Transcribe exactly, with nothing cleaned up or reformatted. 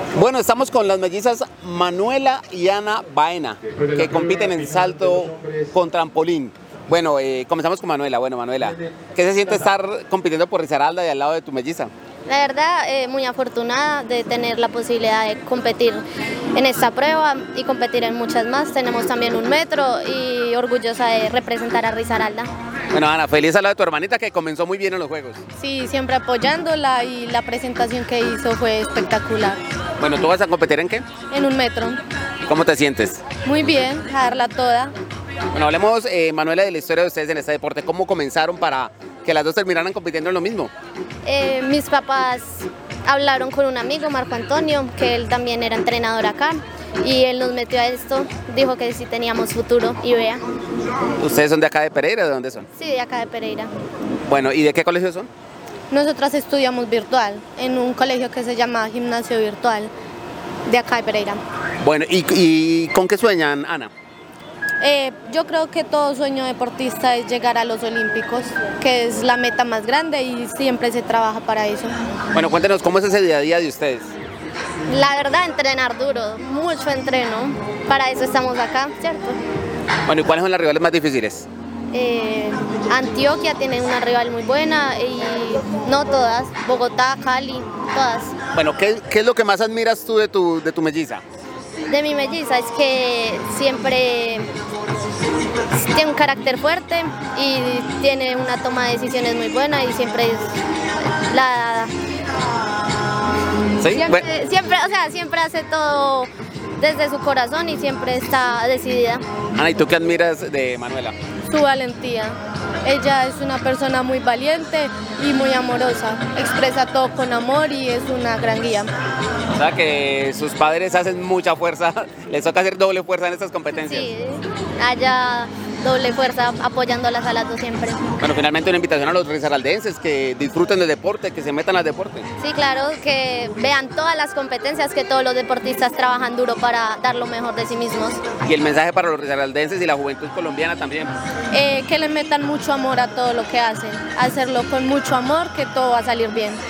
Bueno, estamos con las mellizas Manuela y Ana Baena, que compiten en salto con trampolín. Bueno, eh, comenzamos con Manuela. Bueno, Manuela, ¿qué se siente estar compitiendo por Risaralda y al lado de tu melliza? La verdad, eh, muy afortunada de tener la posibilidad de competir en esta prueba y competir en muchas más. Tenemos también un metro y orgullosa de representar a Risaralda. Bueno, Ana, feliz al lado de tu hermanita que comenzó muy bien en los Juegos. Sí, siempre apoyándola y la presentación que hizo fue espectacular. Bueno, ¿tú vas a competir en qué? En un metro. ¿Cómo te sientes? Muy bien, a darla toda. Bueno, hablemos, eh, Manuela, de la historia de ustedes en este deporte. ¿Cómo comenzaron para que las dos terminaran compitiendo en lo mismo? Eh, mis papás hablaron con un amigo, Marco Antonio, que él también era entrenador acá, y él nos metió a esto, dijo que sí teníamos futuro, y vea. ¿Ustedes son de acá de Pereira? ¿De dónde son? Sí, de acá de Pereira. Bueno, ¿y de qué colegio son? Nosotras estudiamos virtual en un colegio que se llama Gimnasio Virtual, de acá de Pereira. Bueno, ¿y, y con qué sueñan, Ana? Eh, yo creo que todo sueño deportista es llegar a los Olímpicos, que es la meta más grande y siempre se trabaja para eso. Bueno, cuéntenos, ¿cómo es ese día a día de ustedes? La verdad, entrenar duro, mucho entreno, para eso estamos acá, ¿cierto? Bueno, ¿y cuáles son las rivales más difíciles? Eh, Antioquia tiene una rival muy buena y no todas, Bogotá, Cali, todas. Bueno, ¿qué, qué es lo que más admiras tú de tu, de tu melliza? De mi melliza es que siempre tiene un carácter fuerte y tiene una toma de decisiones muy buena y siempre es la... ¿Sí? Siempre, Bueno. siempre, o sea, siempre hace todo desde su corazón y siempre está decidida. Ana, ¿y tú qué admiras de Manuela? Su valentía. Ella es una persona muy valiente y muy amorosa. Expresa todo con amor y es una gran guía. O sea que sus padres hacen mucha fuerza, les toca hacer doble fuerza en estas competencias. Sí, haya doble fuerza apoyándolas a las dos siempre. Bueno, finalmente una invitación a los risaraldenses que disfruten del deporte, que se metan al deporte. Sí, claro, que vean todas las competencias, que todos los deportistas trabajan duro para dar lo mejor de sí mismos. Y el mensaje para los risaraldenses y la juventud colombiana también. Eh, que le metan mucho amor a todo lo que hacen, hacerlo con mucho amor, que todo va a salir bien.